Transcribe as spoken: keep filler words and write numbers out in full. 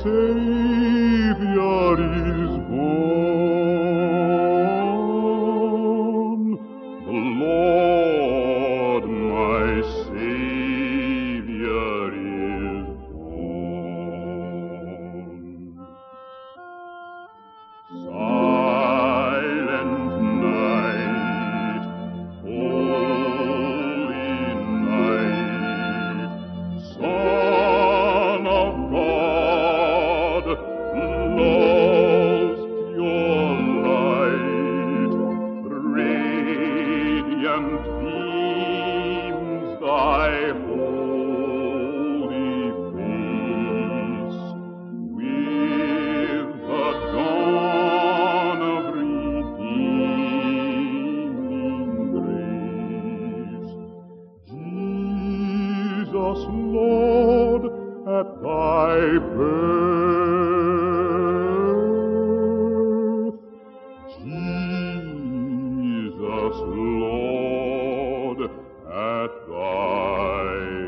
Savior is born. The Lord my Savior is born. Silent night, holy night, Son of God, love's pure light, radiant beams thy holy face, with the dawn of redeeming grace. Jesus, Lord, at thy birth, Jesus, Lord, at thy